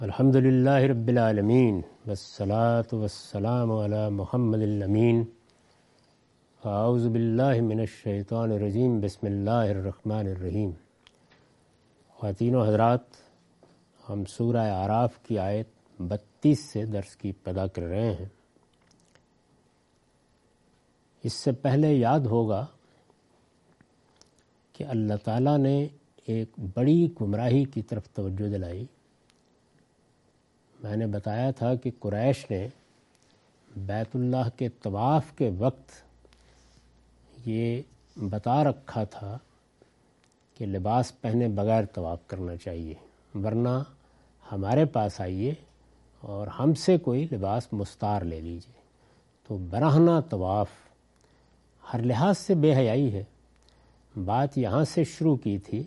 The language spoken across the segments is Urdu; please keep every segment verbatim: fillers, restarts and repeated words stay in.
الحمد للہ رب العالمین والصلاة والسلام علی محمد الامین اعوذ باللہ من الشیطان الرجیم بسم اللہ الرحمن الرحیم۔ خواتین و حضرات، ہم سورہ اعراف کی آیت بتیس سے درس کی ابتدا کر رہے ہیں۔ اس سے پہلے یاد ہوگا کہ اللہ تعالیٰ نے ایک بڑی گمراہی کی طرف توجہ دلائی۔ میں نے بتایا تھا کہ قریش نے بیت اللہ کے طواف کے وقت یہ بتا رکھا تھا کہ لباس پہنے بغیر طواف کرنا چاہیے، ورنہ ہمارے پاس آئیے اور ہم سے کوئی لباس مستعار لے لیجیے۔ تو برہنہ طواف ہر لحاظ سے بے حیائی ہے۔ بات یہاں سے شروع کی تھی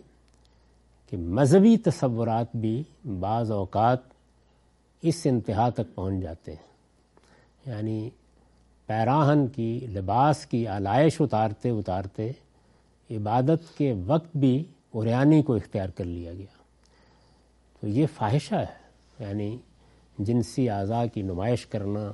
کہ مذہبی تصورات بھی بعض اوقات اس انتہا تک پہنچ جاتے ہیں، یعنی پیراہن کی لباس کی آلائش اتارتے اتارتے عبادت کے وقت بھی عریانی کو اختیار کر لیا گیا۔ تو یہ فاحشہ ہے، یعنی جنسی اعضاء کی نمائش کرنا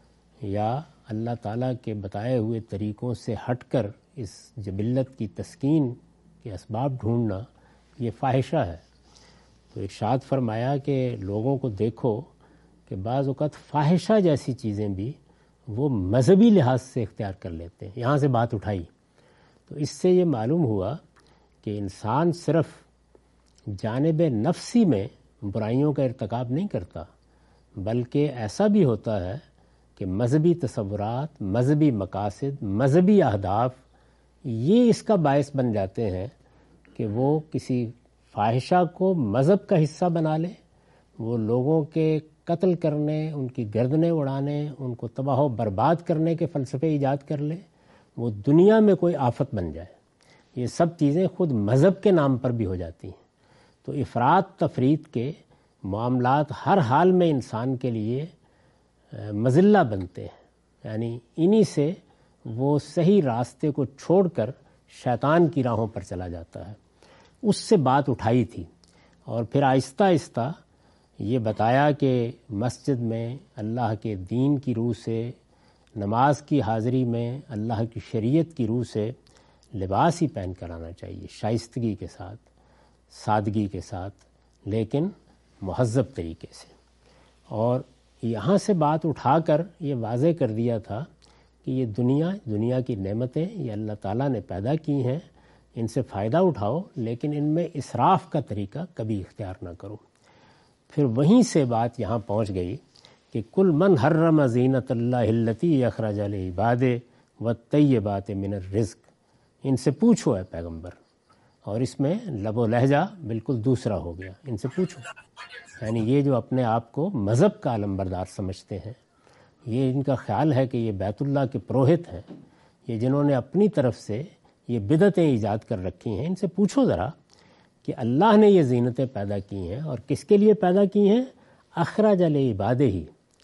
یا اللہ تعالیٰ کے بتائے ہوئے طریقوں سے ہٹ کر اس جبلت کی تسکین کے اسباب ڈھونڈنا، یہ فاحشہ ہے۔ تو ارشاد فرمایا کہ لوگوں کو دیکھو کہ بعض اوقات فاحشہ جیسی چیزیں بھی وہ مذہبی لحاظ سے اختیار کر لیتے ہیں۔ یہاں سے بات اٹھائی تو اس سے یہ معلوم ہوا کہ انسان صرف جانب نفسی میں برائیوں کا ارتکاب نہیں کرتا، بلکہ ایسا بھی ہوتا ہے کہ مذہبی تصورات، مذہبی مقاصد، مذہبی اہداف یہ اس کا باعث بن جاتے ہیں کہ وہ کسی فاحشہ کو مذہب کا حصہ بنا لے، وہ لوگوں کے قتل کرنے، ان کی گردنیں اڑانے، ان کو تباہ و برباد کرنے کے فلسفے ایجاد کر لے، وہ دنیا میں کوئی آفت بن جائے۔ یہ سب چیزیں خود مذہب کے نام پر بھی ہو جاتی ہیں۔ تو افراط تفریط کے معاملات ہر حال میں انسان کے لیے مذلہ بنتے ہیں، یعنی انہی سے وہ صحیح راستے کو چھوڑ کر شیطان کی راہوں پر چلا جاتا ہے۔ اس سے بات اٹھائی تھی اور پھر آہستہ آہستہ یہ بتایا کہ مسجد میں اللہ کے دین کی روح سے، نماز کی حاضری میں اللہ کی شریعت کی روح سے لباس ہی پہن کر آنا چاہیے، شائستگی کے ساتھ، سادگی کے ساتھ، لیکن مہذب طریقے سے۔ اور یہاں سے بات اٹھا کر یہ واضح کر دیا تھا کہ یہ دنیا دنیا کی نعمتیں یہ اللہ تعالیٰ نے پیدا کی ہیں، ان سے فائدہ اٹھاؤ، لیکن ان میں اسراف کا طریقہ کبھی اختیار نہ کرو۔ پھر وہیں سے بات یہاں پہنچ گئی کہ کل من حرم زینت اللہ التی اخرج لعبادہ والطیبات من الرزق، ان سے پوچھو اے پیغمبر۔ اور اس میں لب و لہجہ بالکل دوسرا ہو گیا، ان سے پوچھو، یعنی یہ جو اپنے آپ کو مذہب کا علمبردار سمجھتے ہیں، یہ ان کا خیال ہے کہ یہ بیت اللہ کے پروہت ہیں، یہ جنہوں نے اپنی طرف سے یہ بدعتیں ایجاد کر رکھی ہیں، ان سے پوچھو ذرا کہ اللہ نے یہ زینتیں پیدا کی ہیں اور کس کے لیے پیدا کی ہیں؟ اخرج لعبادہ ہی،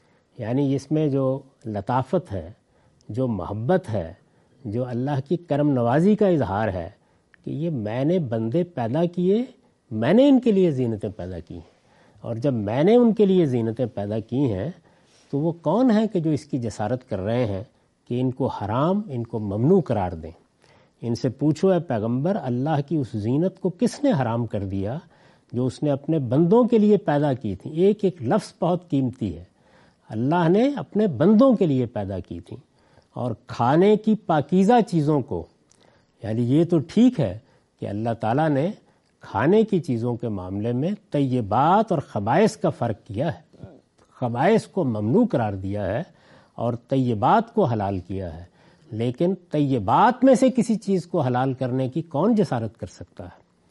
یعنی اس میں جو لطافت ہے، جو محبت ہے، جو اللہ کی کرم نوازی کا اظہار ہے کہ یہ میں نے بندے پیدا کیے، میں نے ان کے لیے زینتیں پیدا کی ہیں، اور جب میں نے ان کے لیے زینتیں پیدا کی ہیں تو وہ کون ہیں کہ جو اس کی جسارت کر رہے ہیں کہ ان کو حرام، ان کو ممنوع قرار دیں؟ ان سے پوچھو اے پیغمبر، اللہ کی اس زینت کو کس نے حرام کر دیا جو اس نے اپنے بندوں کے لیے پیدا کی تھی؟ ایک ایک لفظ بہت قیمتی ہے۔ اللہ نے اپنے بندوں کے لیے پیدا کی تھی، اور کھانے کی پاکیزہ چیزوں کو، یعنی یہ تو ٹھیک ہے کہ اللہ تعالیٰ نے کھانے کی چیزوں کے معاملے میں طیبات اور خبائث کا فرق کیا ہے، خبائث کو ممنوع قرار دیا ہے اور طیبات کو حلال کیا ہے، لیکن طیبات میں سے کسی چیز کو حلال کرنے کی کون جسارت کر سکتا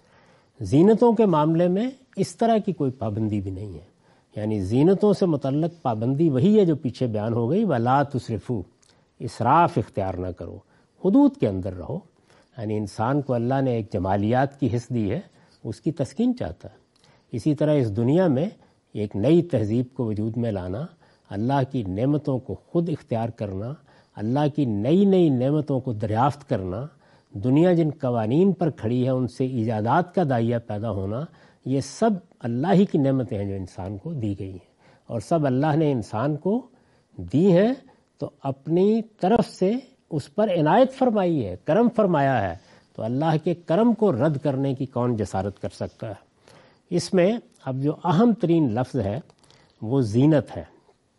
ہے؟ زینتوں کے معاملے میں اس طرح کی کوئی پابندی بھی نہیں ہے، یعنی زینتوں سے متعلق پابندی وہی ہے جو پیچھے بیان ہو گئی، وَلَا تُسْرِفُوا، اسراف اختیار نہ کرو، حدود کے اندر رہو۔ یعنی انسان کو اللہ نے ایک جمالیات کی حص دی ہے، اس کی تسکین چاہتا ہے۔ اسی طرح اس دنیا میں ایک نئی تہذیب کو وجود میں لانا، اللہ کی نعمتوں کو خود اختیار کرنا، اللہ کی نئی نئی نعمتوں کو دریافت کرنا، دنیا جن قوانین پر کھڑی ہے ان سے ایجادات کا داعیہ پیدا ہونا، یہ سب اللہ ہی کی نعمتیں ہیں جو انسان کو دی گئی ہیں، اور سب اللہ نے انسان کو دی ہیں تو اپنی طرف سے اس پر عنایت فرمائی ہے، کرم فرمایا ہے، تو اللہ کے کرم کو رد کرنے کی کون جسارت کر سکتا ہے؟ اس میں اب جو اہم ترین لفظ ہے وہ زینت ہے،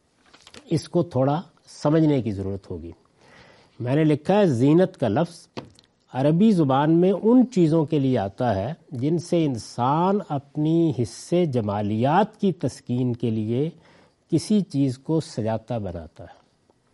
اس کو تھوڑا سمجھنے کی ضرورت ہوگی۔ میں نے لکھا ہے زینت کا لفظ عربی زبان میں ان چیزوں کے لیے آتا ہے جن سے انسان اپنی حصے جمالیات کی تسکین کے لیے کسی چیز کو سجاتا بناتا ہے۔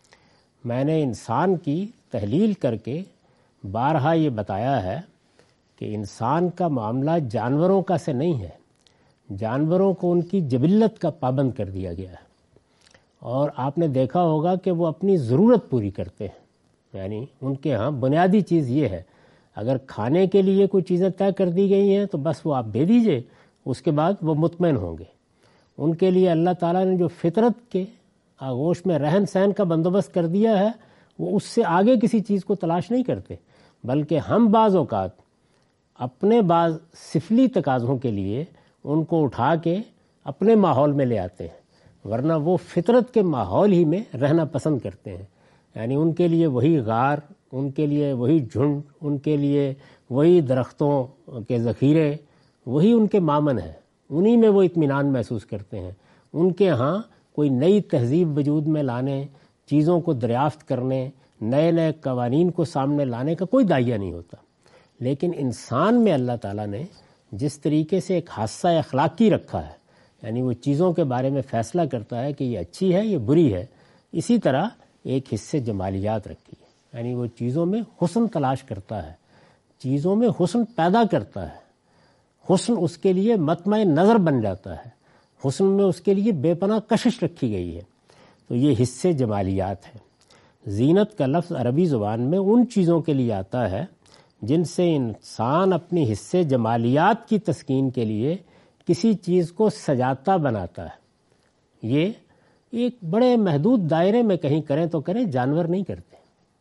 میں نے انسان کی تحلیل کر کے بارہا یہ بتایا ہے کہ انسان کا معاملہ جانوروں کا سے نہیں ہے، جانوروں کو ان کی جبلت کا پابند کر دیا گیا ہے، اور آپ نے دیکھا ہوگا کہ وہ اپنی ضرورت پوری کرتے ہیں، یعنی ان کے ہاں بنیادی چیز یہ ہے، اگر کھانے کے لیے کوئی چیزیں طے کر دی گئی ہیں تو بس وہ آپ دے دیجئے، اس کے بعد وہ مطمئن ہوں گے۔ ان کے لیے اللہ تعالیٰ نے جو فطرت کے آغوش میں رہن سہن کا بندوبست کر دیا ہے وہ اس سے آگے کسی چیز کو تلاش نہیں کرتے، بلکہ ہم بعض اوقات اپنے بعض سفلی تقاضوں کے لیے ان کو اٹھا کے اپنے ماحول میں لے آتے ہیں، ورنہ وہ فطرت کے ماحول ہی میں رہنا پسند کرتے ہیں۔ یعنی ان کے لیے وہی غار، ان کے لیے وہی جھنڈ، ان کے لیے وہی درختوں کے ذخیرے، وہی ان کے مامن ہیں، انہی میں وہ اطمینان محسوس کرتے ہیں۔ ان کے ہاں کوئی نئی تہذیب وجود میں لانے، چیزوں کو دریافت کرنے، نئے نئے قوانین کو سامنے لانے کا کوئی داعیہ نہیں ہوتا۔ لیکن انسان میں اللہ تعالیٰ نے جس طریقے سے ایک حادثہ اخلاقی رکھا ہے، یعنی وہ چیزوں کے بارے میں فیصلہ کرتا ہے کہ یہ اچھی ہے یہ بری ہے، اسی طرح ایک حصے جمالیات رکھی ہے، یعنی وہ چیزوں میں حسن تلاش کرتا ہے، چیزوں میں حسن پیدا کرتا ہے، حسن اس کے لیے مطمع نظر بن جاتا ہے، حسن میں اس کے لیے بے پناہ کشش رکھی گئی ہے، تو یہ حصے جمالیات ہیں۔ زینت کا لفظ عربی زبان میں ان چیزوں کے لیے آتا ہے جن سے انسان اپنی حصے جمالیات کی تسکین کے لیے کسی چیز کو سجاتا بناتا ہے۔ یہ ایک بڑے محدود دائرے میں کہیں کریں تو کریں، جانور نہیں کرتے،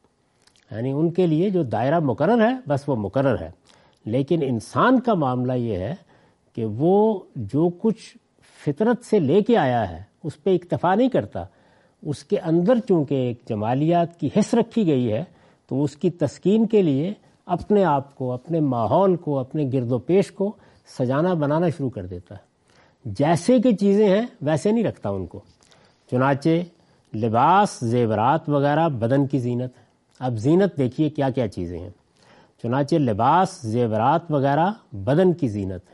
یعنی ان کے لیے جو دائرہ مقرر ہے بس وہ مقرر ہے۔ لیکن انسان کا معاملہ یہ ہے کہ وہ جو کچھ فطرت سے لے کے آیا ہے اس پہ اکتفا نہیں کرتا، اس کے اندر چونکہ ایک جمالیات کی حص رکھی گئی ہے تو اس کی تسکین کے لیے اپنے آپ کو، اپنے ماحول کو، اپنے گرد و پیش کو سجانا بنانا شروع کر دیتا ہے۔ جیسے کہ چیزیں ہیں ویسے نہیں رکھتا ان کو۔ چنانچہ لباس، زیورات وغیرہ بدن کی زینت ہے۔ اب زینت دیکھیے کیا کیا چیزیں ہیں۔ چنانچہ لباس، زیورات وغیرہ بدن کی زینت ہے۔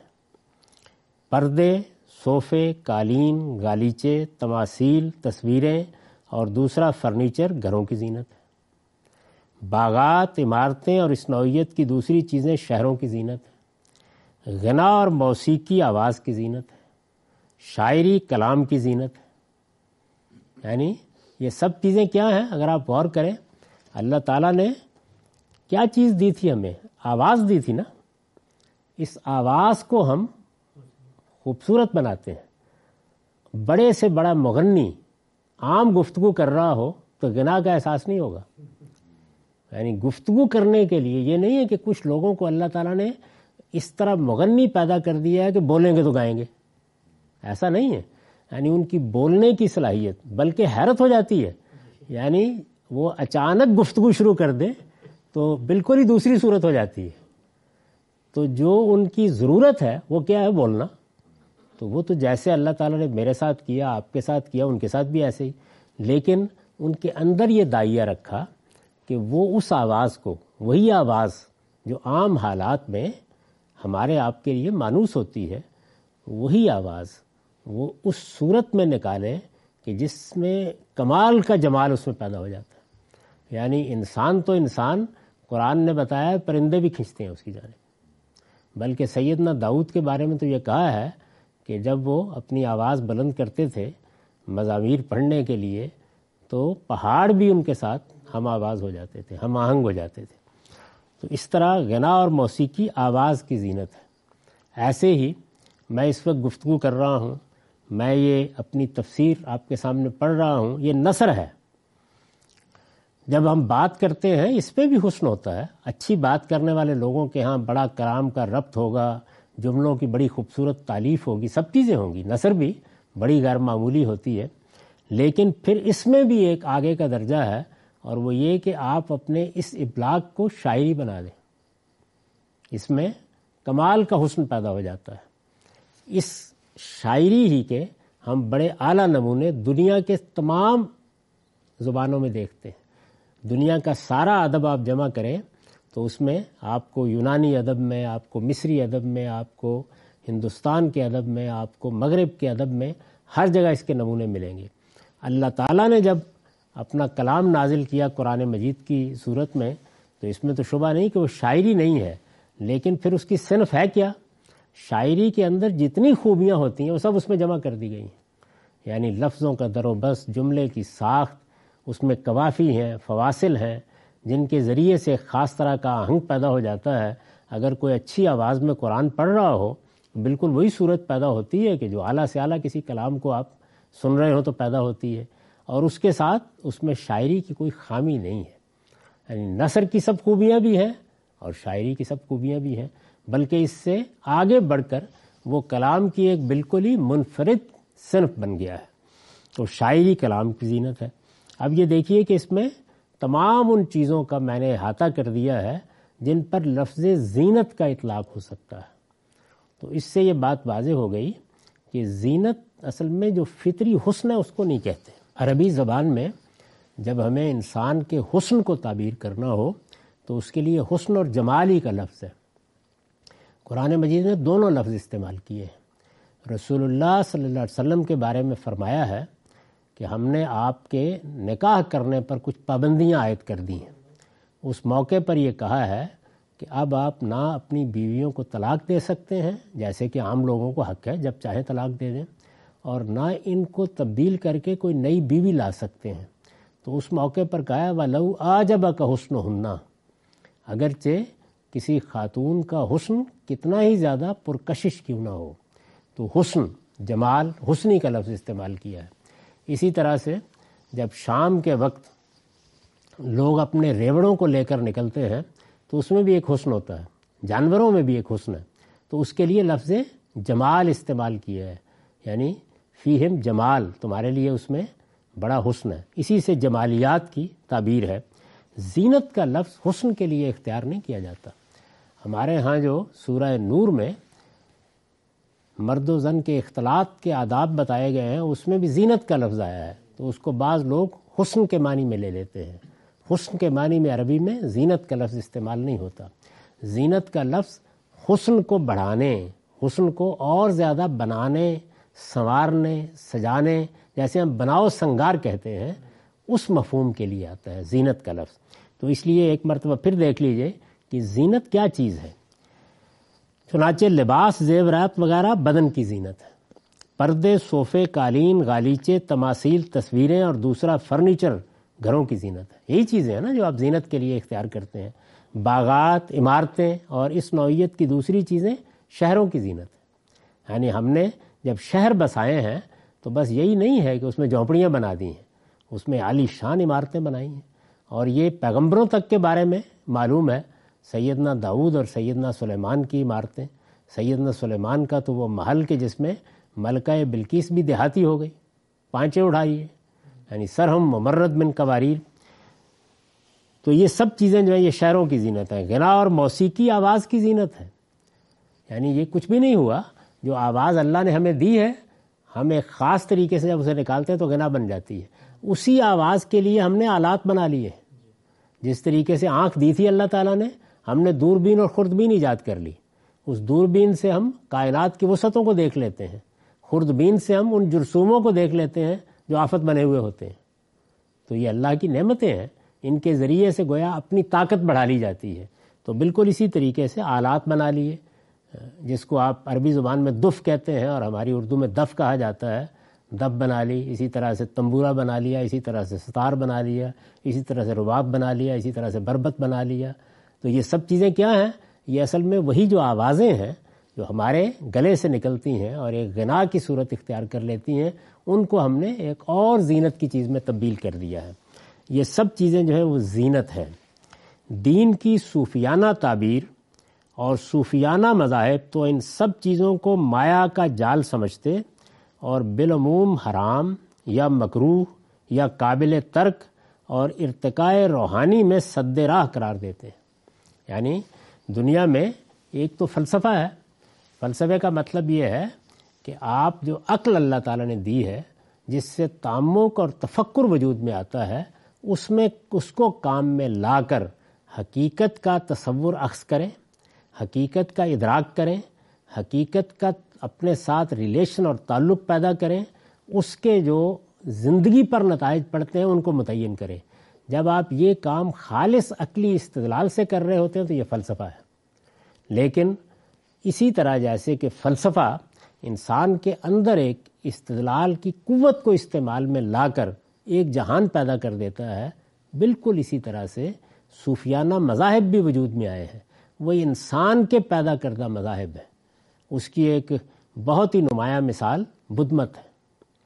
پردے، صوفے، قالین، گالیچے، تماثیل، تصویریں اور دوسرا فرنیچر گھروں کی زینت ہے۔ باغات، عمارتیں اور اس نوعیت کی دوسری چیزیں شہروں کی زینت ہے۔ غنا اور موسیقی آواز کی زینت ہے۔ شاعری کلام کی زینت ہے۔ یعنی یہ سب چیزیں کیا ہیں اگر آپ غور کریں، اللہ تعالیٰ نے کیا چیز دی تھی ہمیں؟ آواز دی تھی نا۔ اس آواز کو ہم خوبصورت بناتے ہیں۔ بڑے سے بڑا مغنی عام گفتگو کر رہا ہو تو غنا کا احساس نہیں ہوگا۔ یعنی گفتگو کرنے کے لیے یہ نہیں ہے کہ کچھ لوگوں کو اللہ تعالیٰ نے اس طرح مغنی پیدا کر دیا ہے کہ بولیں گے تو گائیں گے، ایسا نہیں ہے۔ یعنی ان کی بولنے کی صلاحیت، بلکہ حیرت ہو جاتی ہے، یعنی وہ اچانک گفتگو شروع کر دیں تو بالکل ہی دوسری صورت ہو جاتی ہے۔ تو جو ان کی ضرورت ہے وہ کیا ہے؟ بولنا۔ تو وہ تو جیسے اللہ تعالیٰ نے میرے ساتھ کیا، آپ کے ساتھ کیا، ان کے ساتھ بھی ایسے ہی، لیکن ان کے اندر یہ داعیہ رکھا کہ وہ اس آواز کو، وہی آواز جو عام حالات میں ہمارے آپ کے لیے مانوس ہوتی ہے، وہی آواز وہ اس صورت میں نکالیں کہ جس میں کمال کا جمال اس میں پیدا ہو جاتا ہے۔ یعنی انسان تو انسان، قرآن نے بتایا پرندے بھی کھنچتے ہیں اس کی جانب، بلکہ سیدنا داؤد کے بارے میں تو یہ کہا ہے کہ جب وہ اپنی آواز بلند کرتے تھے مزامیر پڑھنے کے لیے تو پہاڑ بھی ان کے ساتھ ہم آواز ہو جاتے تھے، ہم آہنگ ہو جاتے تھے۔ تو اس طرح غنا اور موسیقی آواز کی زینت ہے۔ ایسے ہی میں اس وقت گفتگو کر رہا ہوں، میں یہ اپنی تفسیر آپ کے سامنے پڑھ رہا ہوں، یہ نثر ہے۔ جب ہم بات کرتے ہیں اس پہ بھی حسن ہوتا ہے۔ اچھی بات کرنے والے لوگوں کے ہاں بڑا کلام کا ربط ہوگا، جملوں کی بڑی خوبصورت تالیف ہوگی، سب چیزیں ہوں گی، نثر بھی بڑی غیر معمولی ہوتی ہے، لیکن پھر اس میں بھی ایک آگے کا درجہ ہے، اور وہ یہ کہ آپ اپنے اس ابلاغ کو شاعری بنا دیں۔ اس میں کمال کا حسن پیدا ہو جاتا ہے۔ اس شاعری ہی کے ہم بڑے اعلیٰ نمونے دنیا کے تمام زبانوں میں دیکھتے ہیں۔ دنیا کا سارا ادب آپ جمع کریں تو اس میں آپ کو یونانی ادب میں، آپ کو مصری ادب میں، آپ کو ہندوستان کے ادب میں، آپ کو مغرب کے ادب میں، ہر جگہ اس کے نمونے ملیں گے۔ اللہ تعالیٰ نے جب اپنا کلام نازل کیا قرآن مجید کی صورت میں تو اس میں تو شبہ نہیں کہ وہ شاعری نہیں ہے، لیکن پھر اس کی صنف ہے کیا؟ شاعری کے اندر جتنی خوبیاں ہوتی ہیں وہ سب اس میں جمع کر دی گئی ہیں، یعنی لفظوں کا در و بس، جملے کی ساخت، اس میں قوافی ہیں، فواصل ہیں، جن کے ذریعے سے خاص طرح کا آہنگ پیدا ہو جاتا ہے۔ اگر کوئی اچھی آواز میں قرآن پڑھ رہا ہو تو بالکل وہی صورت پیدا ہوتی ہے کہ جو اعلیٰ سے اعلیٰ کسی کلام کو آپ سن رہے ہو تو پیدا ہوتی ہے، اور اس کے ساتھ اس میں شاعری کی کوئی خامی نہیں ہے۔ یعنی نثر کی سب خوبیاں بھی ہیں اور شاعری کی سب خوبیاں بھی ہیں، بلکہ اس سے آگے بڑھ کر وہ کلام کی ایک بالکل ہی منفرد صنف بن گیا ہے۔ تو شاعری کلام کی زینت ہے۔ اب یہ دیکھیے کہ اس میں تمام ان چیزوں کا میں نے احاطہ کر دیا ہے جن پر لفظ زینت کا اطلاق ہو سکتا ہے۔ تو اس سے یہ بات واضح ہو گئی کہ زینت اصل میں جو فطری حسن ہے اس کو نہیں کہتے۔ عربی زبان میں جب ہمیں انسان کے حسن کو تعبیر کرنا ہو تو اس کے لیے حسن اور جمال ہی کا لفظ ہے۔ قرآن مجید نے دونوں لفظ استعمال کیے ہیں۔ رسول اللہ صلی اللہ علیہ وسلم کے بارے میں فرمایا ہے کہ ہم نے آپ کے نکاح کرنے پر کچھ پابندیاں عائد کر دی ہیں۔ اس موقع پر یہ کہا ہے کہ اب آپ نہ اپنی بیویوں کو طلاق دے سکتے ہیں جیسے کہ عام لوگوں کو حق ہے، جب چاہیں طلاق دے دیں، اور نہ ان کو تبدیل کر کے کوئی نئی بیوی لا سکتے ہیں۔ تو اس موقع پر کہا وَلَوْ أَعْجَبَكَ حُسْنُهُنَّ، اگرچہ کسی خاتون کا حسن کتنا ہی زیادہ پرکشش کیوں نہ ہو، تو حسن، جمال، حسنی کا لفظ استعمال کیا ہے۔ اسی طرح سے جب شام کے وقت لوگ اپنے ریوڑوں کو لے کر نکلتے ہیں تو اس میں بھی ایک حسن ہوتا ہے، جانوروں میں بھی ایک حسن ہے، تو اس کے لیے لفظ جمال استعمال کیا ہے، یعنی فیہم جمال، تمہارے لیے اس میں بڑا حسن ہے۔ اسی سے جمالیات کی تعبیر ہے۔ زینت کا لفظ حسن کے لیے اختیار نہیں کیا جاتا۔ ہمارے ہاں جو سورہ نور میں مرد و زن کے اختلاط کے آداب بتائے گئے ہیں اس میں بھی زینت کا لفظ آیا ہے، تو اس کو بعض لوگ حسن کے معنی میں لے لیتے ہیں۔ حسن کے معنی میں عربی میں زینت کا لفظ استعمال نہیں ہوتا۔ زینت کا لفظ حسن کو بڑھانے، حسن کو اور زیادہ بنانے، سنوارنے، سجانے، جیسے ہم بناؤ سنگار کہتے ہیں، اس مفہوم کے لیے آتا ہے زینت کا لفظ۔ تو اس لیے ایک مرتبہ پھر دیکھ لیجئے کہ زینت کیا چیز ہے۔ چنانچہ لباس، زیورات وغیرہ بدن کی زینت ہے۔ پردے، صوفے، قالین، غالیچے، تماثیل، تصویریں اور دوسرا فرنیچر گھروں کی زینت ہے۔ یہی چیزیں ہیں نا جو آپ زینت کے لیے اختیار کرتے ہیں۔ باغات، عمارتیں اور اس نوعیت کی دوسری چیزیں شہروں کی زینت ہے۔ یعنی ہم نے جب شہر بسائے ہیں تو بس یہی نہیں ہے کہ اس میں جھونپڑیاں بنا دی ہیں، اس میں عالی شان عمارتیں بنائی ہیں، اور یہ پیغمبروں تک کے بارے میں معلوم ہے۔ سیدنا داؤد اور سیدنا سلیمان کی عمارتیں، سیدنا سلیمان کا تو وہ محل کہ جس میں ملکہ بلقیس بھی دیہاتی ہو گئی، پانچے اڑائی ہے، یعنی سرہم ممرد من قواریر۔ تو یہ سب چیزیں جو ہیں یہ شہروں کی زینت ہیں۔ غنا اور موسیقی آواز کی زینت ہے، یعنی یہ کچھ بھی نہیں ہوا، جو آواز اللہ نے ہمیں دی ہے ہم ایک خاص طریقے سے جب اسے نکالتے ہیں تو غنا بن جاتی ہے۔ اسی آواز کے لیے ہم نے آلات بنا لیے، جس طریقے سے آنکھ دی تھی اللہ تعالیٰ نے، ہم نے دوربین اور خوردبین ایجاد کر لی۔ اس دوربین سے ہم کائنات کی وسعتوں کو دیکھ لیتے ہیں، خوردبین سے ہم ان جرثوموں کو دیکھ لیتے ہیں جو آفت بنے ہوئے ہوتے ہیں۔ تو یہ اللہ کی نعمتیں ہیں، ان کے ذریعے سے گویا اپنی طاقت بڑھا لی جاتی ہے۔ تو بالکل اسی طریقے سے آلات بنا لیے، جس کو آپ عربی زبان میں دف کہتے ہیں اور ہماری اردو میں دف کہا جاتا ہے، دف بنا لی، اسی طرح سے تنبورہ بنا لیا، اسی طرح سے ستار بنا لیا، اسی طرح سے رباب بنا لیا، اسی طرح سے بربت بنا لیا۔ تو یہ سب چیزیں کیا ہیں؟ یہ اصل میں وہی جو آوازیں ہیں جو ہمارے گلے سے نکلتی ہیں اور ایک غنا کی صورت اختیار کر لیتی ہیں، ان کو ہم نے ایک اور زینت کی چیز میں تبدیل کر دیا ہے۔ یہ سب چیزیں جو ہیں وہ زینت ہے۔ دین کی صوفیانہ تعبیر اور صوفیانہ مذاہب تو ان سب چیزوں کو مایا کا جال سمجھتے اور بالعموم حرام یا مکروہ یا قابل ترک اور ارتقاء روحانی میں سد راہ قرار دیتے ہیں۔ یعنی دنیا میں ایک تو فلسفہ ہے، فلسفے کا مطلب یہ ہے کہ آپ جو عقل اللہ تعالیٰ نے دی ہے جس سے تعمق اور تفکر وجود میں آتا ہے، اس میں اس کو کام میں لا کر حقیقت کا تصور اخذ کریں، حقیقت کا ادراک کریں، حقیقت کا اپنے ساتھ ریلیشن اور تعلق پیدا کریں، اس کے جو زندگی پر نتائج پڑتے ہیں ان کو متعین کریں۔ جب آپ یہ کام خالص عقلی استدلال سے کر رہے ہوتے ہیں تو یہ فلسفہ ہے۔ لیکن اسی طرح جیسے کہ فلسفہ انسان کے اندر ایک استدلال کی قوت کو استعمال میں لا کر ایک جہان پیدا کر دیتا ہے، بالکل اسی طرح سے صوفیانہ مذاہب بھی وجود میں آئے ہیں۔ وہ انسان کے پیدا کردہ مذاہب ہیں۔ اس کی ایک بہت ہی نمایاں مثال بدھ مت ہے۔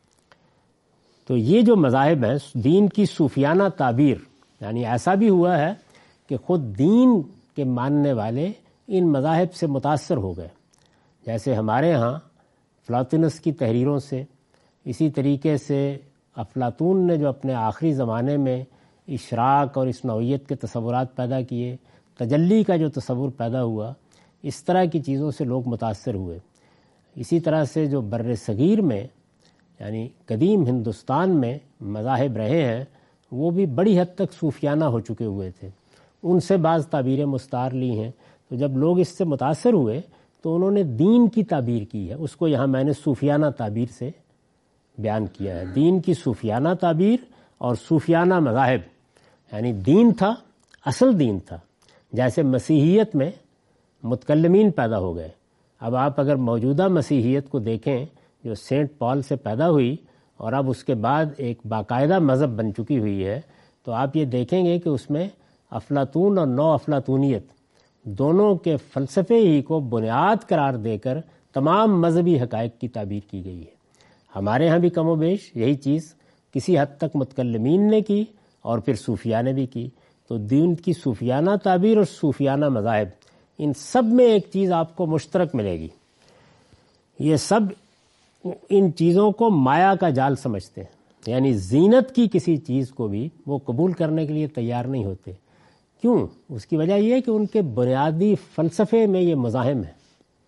تو یہ جو مذاہب ہیں، دین کی صوفیانہ تعبیر، یعنی ایسا بھی ہوا ہے کہ خود دین کے ماننے والے ان مذاہب سے متاثر ہو گئے، جیسے ہمارے ہاں پلاٹینس کی تحریروں سے، اسی طریقے سے افلاطون نے جو اپنے آخری زمانے میں اشراق اور اس نوعیت کے تصورات پیدا کیے، تجلی کا جو تصور پیدا ہوا، اس طرح کی چیزوں سے لوگ متاثر ہوئے۔ اسی طرح سے جو بر صغیر میں یعنی قدیم ہندوستان میں مذاہب رہے ہیں، وہ بھی بڑی حد تک صوفیانہ ہو چکے ہوئے تھے، ان سے بعض تعبیریں مستعار لی ہیں۔ تو جب لوگ اس سے متاثر ہوئے تو انہوں نے دین کی تعبیر کی ہے، اس کو یہاں میں نے صوفیانہ تعبیر سے بیان کیا ہے۔ دین کی صوفیانہ تعبیر اور صوفیانہ مذاہب، یعنی دین تھا، اصل دین تھا۔ جیسے مسیحیت میں متکلمین پیدا ہو گئے۔ اب آپ اگر موجودہ مسیحیت کو دیکھیں جو سینٹ پال سے پیدا ہوئی اور اب اس کے بعد ایک باقاعدہ مذہب بن چکی ہوئی ہے، تو آپ یہ دیکھیں گے کہ اس میں افلاطون اور نو افلاطونیت دونوں کے فلسفے ہی کو بنیاد قرار دے کر تمام مذہبی حقائق کی تعبیر کی گئی ہے۔ ہمارے ہاں بھی کم و بیش یہی چیز کسی حد تک متکلمین نے کی اور پھر صوفیہ نے بھی کی۔ تو دین کی صوفیانہ تعبیر اور صوفیانہ مذاہب، ان سب میں ایک چیز آپ کو مشترک ملے گی، یہ سب ان چیزوں کو مایا کا جال سمجھتے ہیں، یعنی زینت کی کسی چیز کو بھی وہ قبول کرنے کے لیے تیار نہیں ہوتے۔ کیوں؟ اس کی وجہ یہ ہے کہ ان کے بنیادی فلسفے میں یہ مزاحم ہے۔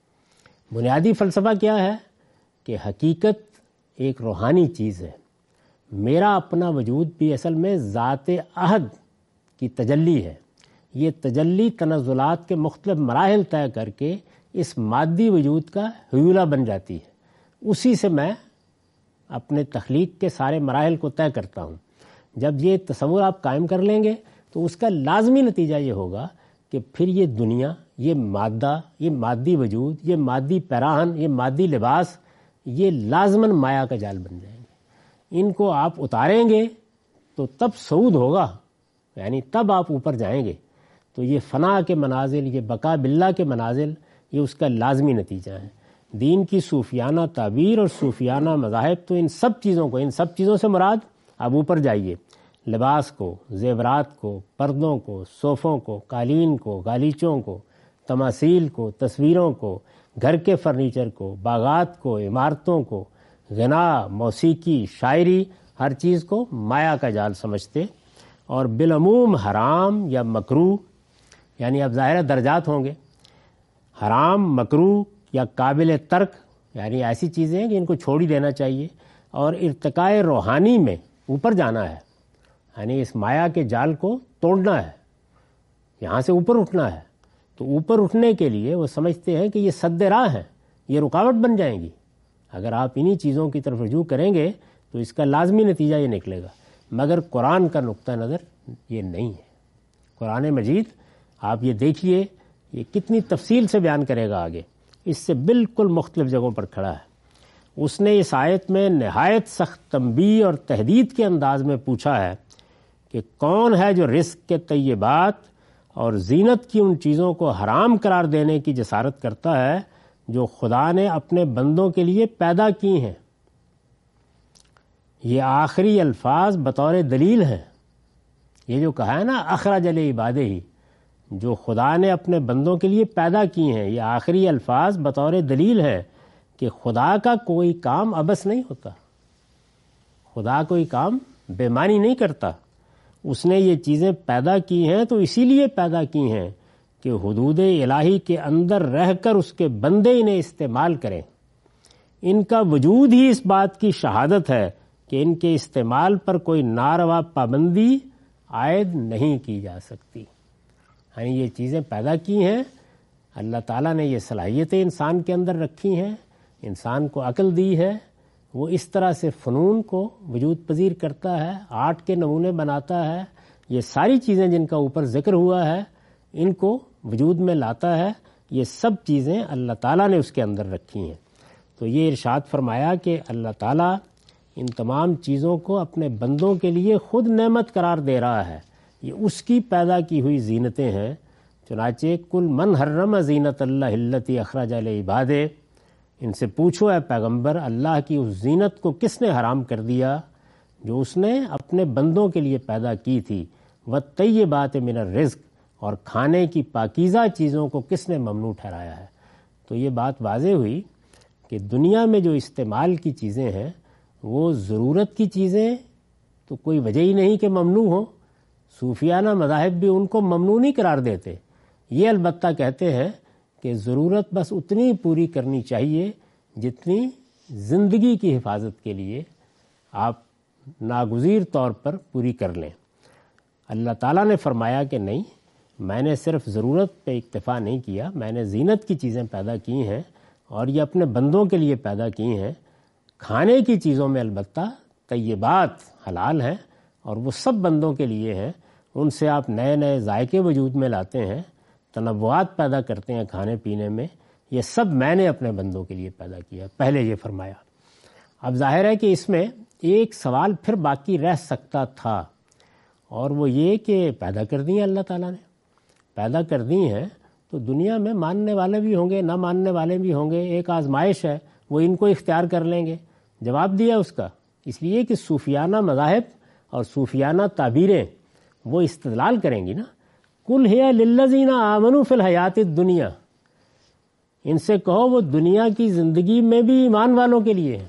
بنیادی فلسفہ کیا ہے کہ حقیقت ایک روحانی چیز ہے، میرا اپنا وجود بھی اصل میں ذات احد کی تجلی ہے۔ یہ تجلی تنزلات کے مختلف مراحل طے کر کے اس مادی وجود کا حیولہ بن جاتی ہے، اسی سے میں اپنے تخلیق کے سارے مراحل کو طے کرتا ہوں۔ جب یہ تصور آپ قائم کر لیں گے تو اس کا لازمی نتیجہ یہ ہوگا کہ پھر یہ دنیا، یہ مادہ، یہ مادی وجود، یہ مادی پیراہن، یہ مادی لباس، یہ لازماً مایا کا جال بن جائیں گے۔ ان کو آپ اتاریں گے تو تب صعود ہوگا، یعنی تب آپ اوپر جائیں گے۔ تو یہ فنا کے منازل، یہ بقا باللہ کے منازل، یہ اس کا لازمی نتیجہ ہے۔ دین کی صوفیانہ تعبیر اور صوفیانہ مذاہب تو ان سب چیزوں کو، ان سب چیزوں سے مراد اب اوپر جائیے، لباس کو، زیورات کو، پردوں کو، صوفوں کو، قالین کو، گالیچوں کو، تماثیل کو، تصویروں کو، گھر کے فرنیچر کو، باغات کو، عمارتوں کو، غنا، موسیقی، شاعری، ہر چیز کو مایا کا جال سمجھتے اور بالعموم حرام یا مکروہ، یعنی اب ظاہر درجات ہوں گے، حرام، مکروہ یا قابل ترک، یعنی ایسی چیزیں ہیں کہ ان کو چھوڑ ہی دینا چاہیے، اور ارتقاء روحانی میں اوپر جانا ہے، یعنی اس مایا کے جال کو توڑنا ہے، یہاں سے اوپر اٹھنا ہے۔ تو اوپر اٹھنے کے لیے وہ سمجھتے ہیں کہ یہ سد راہ ہیں، یہ رکاوٹ بن جائیں گی۔ اگر آپ انہی چیزوں کی طرف رجوع کریں گے تو اس کا لازمی نتیجہ یہ نکلے گا، مگر قرآن کا نقطہ نظر یہ نہیں ہے۔ قرآن مجید آپ یہ دیکھیے، یہ کتنی تفصیل سے بیان کرے گا آگے، اس سے بالکل مختلف جگہوں پر کھڑا ہے۔ اس نے اس آیت میں نہایت سخت تنبیہ اور تہدید کے انداز میں پوچھا ہے کہ کون ہے جو رزق کے طیبات اور زینت کی ان چیزوں کو حرام قرار دینے کی جسارت کرتا ہے جو خدا نے اپنے بندوں کے لیے پیدا کی ہیں۔ یہ آخری الفاظ بطور دلیل ہیں۔ یہ جو کہا ہے نا اخرج لعبادہ ہی، جو خدا نے اپنے بندوں کے لیے پیدا کی ہیں. یہ آخری الفاظ بطور دلیل ہے کہ خدا کا کوئی کام عبث نہیں ہوتا، خدا کوئی کام بے معنی نہیں کرتا. اس نے یہ چیزیں پیدا کی ہیں تو اسی لیے پیدا کی ہیں کہ حدود الہی کے اندر رہ کر اس کے بندے انہیں استعمال کریں. ان کا وجود ہی اس بات کی شہادت ہے کہ ان کے استعمال پر کوئی ناروا پابندی عائد نہیں کی جا سکتی. یعنی یہ چیزیں پیدا کی ہیں، اللہ تعالیٰ نے یہ صلاحیتیں انسان کے اندر رکھی ہیں، انسان کو عقل دی ہے، وہ اس طرح سے فنون کو وجود پذیر کرتا ہے، آرٹ کے نمونے بناتا ہے. یہ ساری چیزیں جن کا اوپر ذکر ہوا ہے ان کو وجود میں لاتا ہے. یہ سب چیزیں اللہ تعالیٰ نے اس کے اندر رکھی ہیں. تو یہ ارشاد فرمایا کہ اللہ تعالیٰ ان تمام چیزوں کو اپنے بندوں کے لیے خود نعمت قرار دے رہا ہے. یہ اس کی پیدا کی ہوئی زینتیں ہیں. چنانچہ کل من حرم زینت اللہ التی اخرج لعبادہ، ان سے پوچھو اے پیغمبر اللہ کی اس زینت کو کس نے حرام کر دیا جو اس نے اپنے بندوں کے لیے پیدا کی تھی. والطیبات من الرزق، اور کھانے کی پاکیزہ چیزوں کو کس نے ممنوع ٹھہرایا ہے. تو یہ بات واضح ہوئی کہ دنیا میں جو استعمال کی چیزیں ہیں وہ ضرورت کی چیزیں تو کوئی وجہ ہی نہیں کہ ممنوع ہوں. صوفیانہ مذاہب بھی ان کو ممنوع نہیں قرار دیتے. یہ البتہ کہتے ہیں کہ ضرورت بس اتنی پوری کرنی چاہیے جتنی زندگی کی حفاظت کے لیے آپ ناگزیر طور پر پوری کر لیں. اللہ تعالیٰ نے فرمایا کہ نہیں، میں نے صرف ضرورت پہ اکتفا نہیں کیا، میں نے زینت کی چیزیں پیدا کی ہیں اور یہ اپنے بندوں کے لیے پیدا کی ہیں. کھانے کی چیزوں میں البتہ طیبات حلال ہیں اور وہ سب بندوں کے لیے ہیں. ان سے آپ نئے نئے ذائقے وجود میں لاتے ہیں، تنوعات پیدا کرتے ہیں کھانے پینے میں. یہ سب میں نے اپنے بندوں کے لیے پیدا کیا، پہلے یہ فرمایا. اب ظاہر ہے کہ اس میں ایک سوال پھر باقی رہ سکتا تھا، اور وہ یہ کہ پیدا کر دی ہیں اللہ تعالیٰ نے، پیدا کر دی ہیں تو دنیا میں ماننے والے بھی ہوں گے، نہ ماننے والے بھی ہوں گے. ایک آزمائش ہے، وہ ان کو اختیار کر لیں گے. جواب دیا اس کا، اس لیے کہ صوفیانہ مذاہب اور صوفیانہ تعبیریں وہ استدلال کریں گی نا. کل ہے للذین آمنوا فی الحیات الدنیا، ان سے کہو وہ دنیا کی زندگی میں بھی ایمان والوں کے لیے ہیں.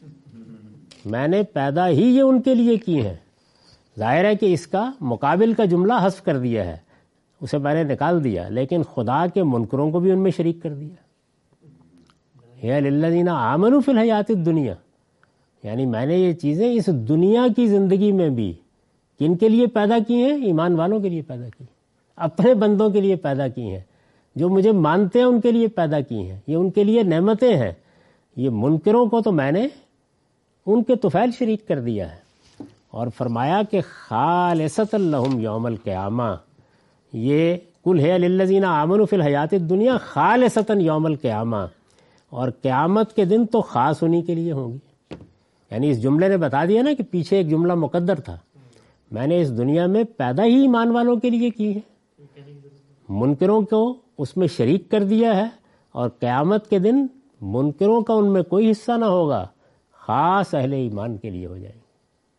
میں نے پیدا ہی یہ ان کے لیے کی ہیں. ظاہر ہے کہ اس کا مقابل کا جملہ حذف کر دیا ہے، اسے میں نے نکال دیا، لیکن خدا کے منکروں کو بھی ان میں شریک کر دیا. ہے للذین آمنوا فی الحیات الدنیا، یعنی میں نے یہ چیزیں اس دنیا کی زندگی میں بھی کن کے لیے پیدا کی ہیں؟ ایمان والوں کے لیے پیدا کی، اپنے بندوں کے لیے پیدا کی ہیں، جو مجھے مانتے ہیں ان کے لیے پیدا کی ہیں. یہ ان کے لیے نعمتیں ہیں. یہ منکروں کو تو میں نے ان کے طفیل شریک کر دیا ہے. اور فرمایا کہ خالصۃ لہم یوم القیامہ، یہ کل ہے للذین آمنوا فی الحیات الدنیا خالصۃ یوم القیامہ، اور قیامت کے دن تو خاص انہی کے لیے ہوں گی. یعنی اس جملے نے بتا دیا نا کہ پیچھے ایک جملہ مقدر تھا. میں نے اس دنیا میں پیدا ہی ایمان والوں کے لیے کی ہے، منکروں کو اس میں شریک کر دیا ہے، اور قیامت کے دن منکروں کا ان میں کوئی حصہ نہ ہوگا، خاص اہل ایمان کے لیے ہو جائیں گے.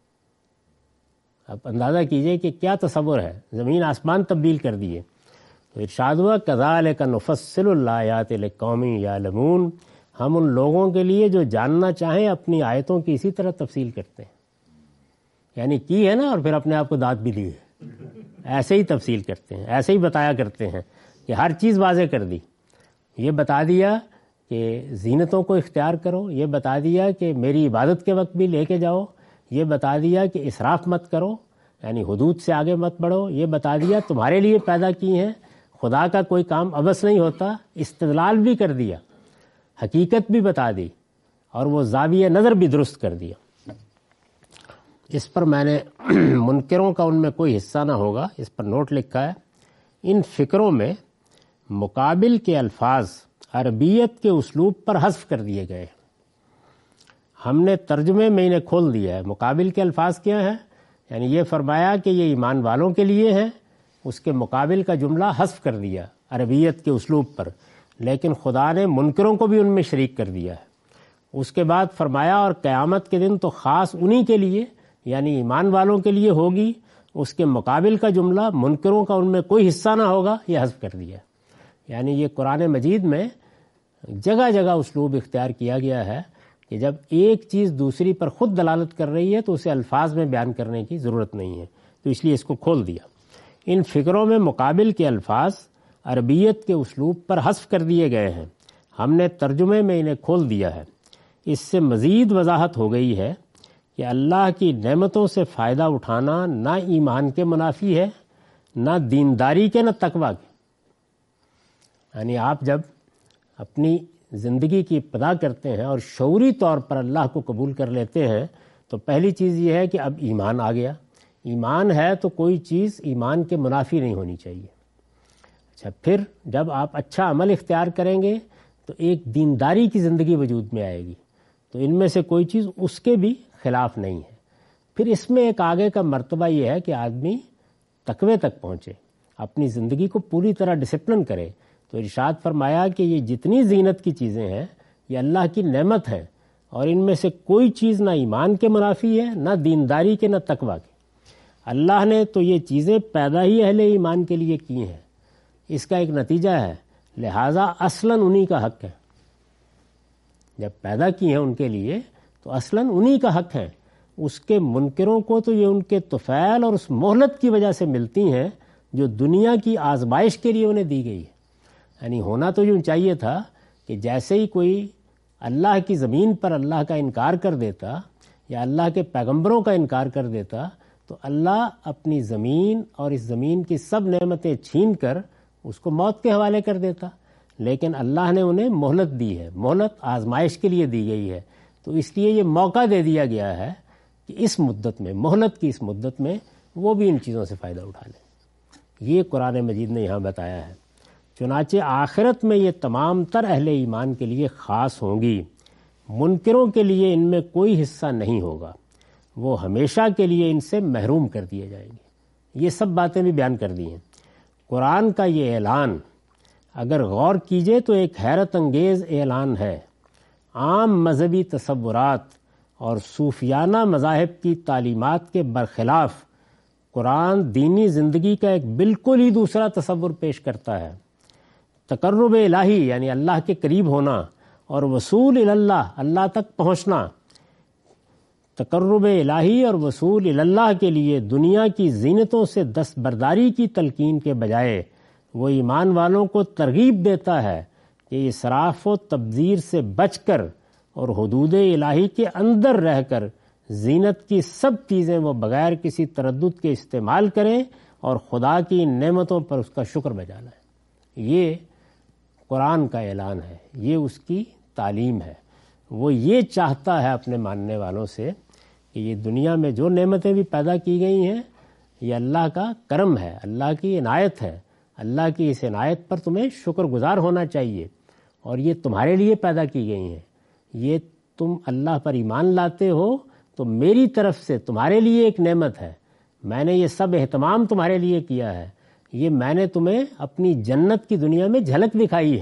اب اندازہ کیجئے کہ کیا تصور ہے، زمین آسمان تبدیل کر دیے. تو ارشاد ہوا کذالک نفصل الآیات لقوم یعلمون، ہم ان لوگوں کے لیے جو جاننا چاہیں اپنی آیتوں کی اسی طرح تفصیل کرتے ہیں. یعنی کی ہے نا، اور پھر اپنے آپ کو داد بھی دی ہے، ایسے ہی تفصیل کرتے ہیں، ایسے ہی بتایا کرتے ہیں کہ ہر چیز واضح کر دی. یہ بتا دیا کہ زینتوں کو اختیار کرو، یہ بتا دیا کہ میری عبادت کے وقت بھی لے کے جاؤ، یہ بتا دیا کہ اسراف مت کرو، یعنی حدود سے آگے مت بڑھو، یہ بتا دیا تمہارے لیے پیدا کی ہیں، خدا کا کوئی کام عبث نہیں ہوتا. استدلال بھی کر دیا، حقیقت بھی بتا دی، اور وہ زاویہ نظر بھی درست کر دیا. اس پر میں نے منکروں کا ان میں کوئی حصہ نہ ہوگا، اس پر نوٹ لکھا ہے. ان فکروں میں مقابل کے الفاظ عربیت کے اسلوب پر حذف کر دیے گئے. ہم نے ترجمے میں انہیں کھول دیا ہے. مقابل کے الفاظ کیا ہیں؟ یعنی یہ فرمایا کہ یہ ایمان والوں کے لیے ہیں، اس کے مقابل کا جملہ حذف کر دیا عربیت کے اسلوب پر، لیکن خدا نے منکروں کو بھی ان میں شریک کر دیا ہے. اس کے بعد فرمایا اور قیامت کے دن تو خاص انہی کے لیے، یعنی ایمان والوں کے لیے ہوگی. اس کے مقابل کا جملہ منکروں کا ان میں کوئی حصہ نہ ہوگا یہ حذف کر دیا. یعنی یہ قرآن مجید میں جگہ جگہ اسلوب اختیار کیا گیا ہے کہ جب ایک چیز دوسری پر خود دلالت کر رہی ہے تو اسے الفاظ میں بیان کرنے کی ضرورت نہیں ہے، تو اس لیے اس کو کھول دیا. ان فکروں میں مقابل کے الفاظ عربیت کے اسلوب پر حذف کر دیے گئے ہیں، ہم نے ترجمے میں انہیں کھول دیا ہے. اس سے مزید وضاحت ہو گئی ہے کہ اللہ کی نعمتوں سے فائدہ اٹھانا نہ ایمان کے منافی ہے، نہ دینداری کے، نہ تقویٰ کے. یعنی آپ جب اپنی زندگی کی ابتدا کرتے ہیں اور شعوری طور پر اللہ کو قبول کر لیتے ہیں تو پہلی چیز یہ ہے کہ اب ایمان آ گیا. ایمان ہے تو کوئی چیز ایمان کے منافی نہیں ہونی چاہیے. اچھا، پھر جب آپ اچھا عمل اختیار کریں گے تو ایک دینداری کی زندگی وجود میں آئے گی، تو ان میں سے کوئی چیز اس کے بھی خلاف نہیں ہے. پھر اس میں ایک آگے کا مرتبہ یہ ہے کہ آدمی تقوی تک پہنچے، اپنی زندگی کو پوری طرح ڈسپلن کرے. تو ارشاد فرمایا کہ یہ جتنی زینت کی چیزیں ہیں یہ اللہ کی نعمت ہے، اور ان میں سے کوئی چیز نہ ایمان کے منافی ہے، نہ دینداری کے، نہ تقویٰ کے. اللہ نے تو یہ چیزیں پیدا ہی اہل ایمان کے لیے کی ہیں، اس کا ایک نتیجہ ہے، لہٰذا اصلاً انہی کا حق ہے. جب پیدا کی ہیں ان کے لیے تو اصلاً انہی کا حق ہے. اس کے منکروں کو تو یہ ان کے طفیل اور اس مہلت کی وجہ سے ملتی ہیں جو دنیا کی آزمائش کے لیے انہیں دی گئی ہے. یعنی ہونا تو یوں چاہیے تھا کہ جیسے ہی کوئی اللہ کی زمین پر اللہ کا انکار کر دیتا یا اللہ کے پیغمبروں کا انکار کر دیتا تو اللہ اپنی زمین اور اس زمین کی سب نعمتیں چھین کر اس کو موت کے حوالے کر دیتا. لیکن اللہ نے انہیں مہلت دی ہے، مہلت آزمائش کے لیے دی گئی ہے. تو اس لیے یہ موقع دے دیا گیا ہے کہ اس مدت میں، مہلت کی اس مدت میں، وہ بھی ان چیزوں سے فائدہ اٹھا لیں. یہ قرآن مجید نے یہاں بتایا ہے. چنانچہ آخرت میں یہ تمام تر اہل ایمان کے لیے خاص ہوں گی، منکروں کے لیے ان میں کوئی حصہ نہیں ہوگا، وہ ہمیشہ کے لیے ان سے محروم کر دیے جائیں گے. یہ سب باتیں بھی بیان کر دی ہیں. قرآن کا یہ اعلان اگر غور کیجئے تو ایک حیرت انگیز اعلان ہے. عام مذہبی تصورات اور صوفیانہ مذاہب کی تعلیمات کے برخلاف قرآن دینی زندگی کا ایک بالکل ہی دوسرا تصور پیش کرتا ہے. تقرب الہی یعنی اللہ کے قریب ہونا اور وصول اللہ، اللہ تک پہنچنا. تقرب الہی اور وصول اللہ کے لیے دنیا کی زینتوں سے دستبرداری کی تلقین کے بجائے وہ ایمان والوں کو ترغیب دیتا ہے کہ اسراف و تبذیر سے بچ کر اور حدود الہی کے اندر رہ کر زینت کی سب چیزیں وہ بغیر کسی تردد کے استعمال کریں اور خدا کی نعمتوں پر اس کا شکر بجا لائیں. یہ قرآن کا اعلان ہے، یہ اس کی تعلیم ہے. وہ یہ چاہتا ہے اپنے ماننے والوں سے کہ یہ دنیا میں جو نعمتیں بھی پیدا کی گئی ہیں یہ اللہ کا کرم ہے، اللہ کی عنایت ہے. اللہ کی اس عنایت پر تمہیں شکر گزار ہونا چاہیے، اور یہ تمہارے لیے پیدا کی گئی ہیں. یہ تم اللہ پر ایمان لاتے ہو تو میری طرف سے تمہارے لیے ایک نعمت ہے. میں نے یہ سب اہتمام تمہارے لیے کیا ہے. یہ میں نے تمہیں اپنی جنت کی دنیا میں جھلک دکھائی ہے.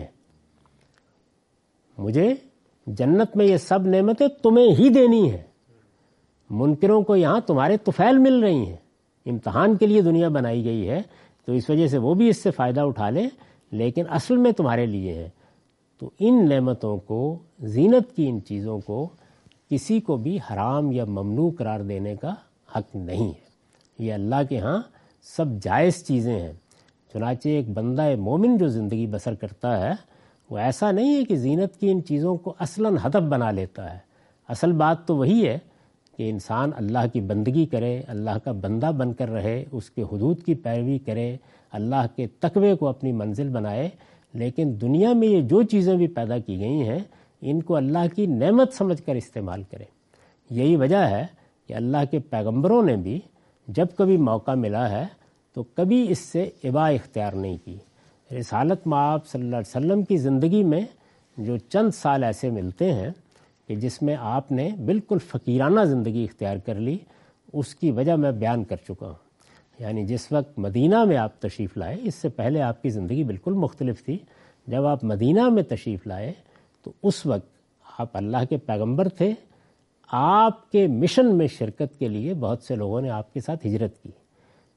مجھے جنت میں یہ سب نعمتیں تمہیں ہی دینی ہیں. منکروں کو یہاں تمہارے طفیل مل رہی ہیں. امتحان کے لیے دنیا بنائی گئی ہے، تو اس وجہ سے وہ بھی اس سے فائدہ اٹھا لیں، لیکن اصل میں تمہارے لیے ہے. تو ان نعمتوں کو، زینت کی ان چیزوں کو کسی کو بھی حرام یا ممنوع قرار دینے کا حق نہیں ہے. یہ اللہ کے ہاں سب جائز چیزیں ہیں. چنانچہ ایک بندہ مومن جو زندگی بسر کرتا ہے وہ ایسا نہیں ہے کہ زینت کی ان چیزوں کو اصلاً ہدف بنا لیتا ہے. اصل بات تو وہی ہے کہ انسان اللہ کی بندگی کرے، اللہ کا بندہ بن کر رہے، اس کے حدود کی پیروی کرے، اللہ کے تقوی کو اپنی منزل بنائے. لیکن دنیا میں یہ جو چیزیں بھی پیدا کی گئی ہیں ان کو اللہ کی نعمت سمجھ کر استعمال کرے. یہی وجہ ہے کہ اللہ کے پیغمبروں نے بھی جب کبھی موقع ملا ہے تو کبھی اس سے ابا اختیار نہیں کی. رسالت مآب صلی اللہ علیہ وسلم کی زندگی میں جو چند سال ایسے ملتے ہیں کہ جس میں آپ نے بالکل فقیرانہ زندگی اختیار کر لی، اس کی وجہ میں بیان کر چکا ہوں. یعنی جس وقت مدینہ میں آپ تشریف لائے، اس سے پہلے آپ کی زندگی بالکل مختلف تھی. جب آپ مدینہ میں تشریف لائے تو اس وقت آپ اللہ کے پیغمبر تھے. آپ کے مشن میں شرکت کے لیے بہت سے لوگوں نے آپ کے ساتھ ہجرت کی.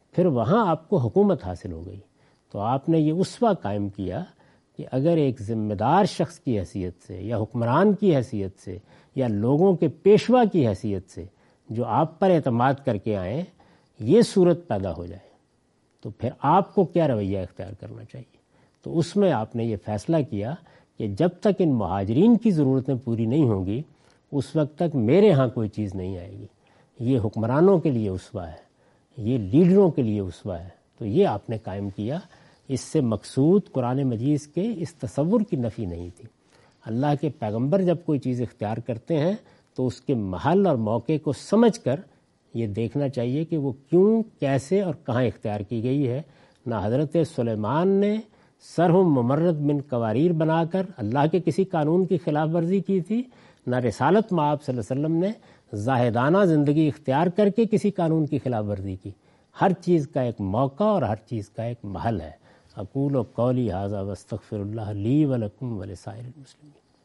پھر وہاں آپ کو حکومت حاصل ہو گئی. تو آپ نے یہ اسوہ قائم کیا کہ اگر ایک ذمہ دار شخص کی حیثیت سے یا حکمران کی حیثیت سے یا لوگوں کے پیشوا کی حیثیت سے جو آپ پر اعتماد کر کے آئیں یہ صورت پیدا ہو جائے تو پھر آپ کو کیا رویہ اختیار کرنا چاہیے. تو اس میں آپ نے یہ فیصلہ کیا کہ جب تک ان مہاجرین کی ضرورتیں پوری نہیں ہوں گی اس وقت تک میرے ہاں کوئی چیز نہیں آئے گی. یہ حکمرانوں کے لیے اسوہ ہے, یہ لیڈروں کے لیے اسوہ ہے. تو یہ آپ نے قائم کیا. اس سے مقصود قرآن مجید کے اس تصور کی نفی نہیں تھی. اللہ کے پیغمبر جب کوئی چیز اختیار کرتے ہیں تو اس کے محل اور موقع کو سمجھ کر یہ دیکھنا چاہیے کہ وہ کیوں, کیسے اور کہاں اختیار کی گئی ہے. نہ حضرت سلیمان نے سرہم ممرد من قواریر بنا کر اللہ کے کسی قانون کی خلاف ورزی کی تھی, نہ رسالت مآب صلی اللہ علیہ وسلم نے زاہدانہ زندگی اختیار کر کے کسی قانون کی خلاف ورزی کی. ہر چیز کا ایک موقع اور ہر چیز کا ایک محل ہے. اقول و قولی ھذا واستغفر اللہ لی ولکم ولسائر المسلمین.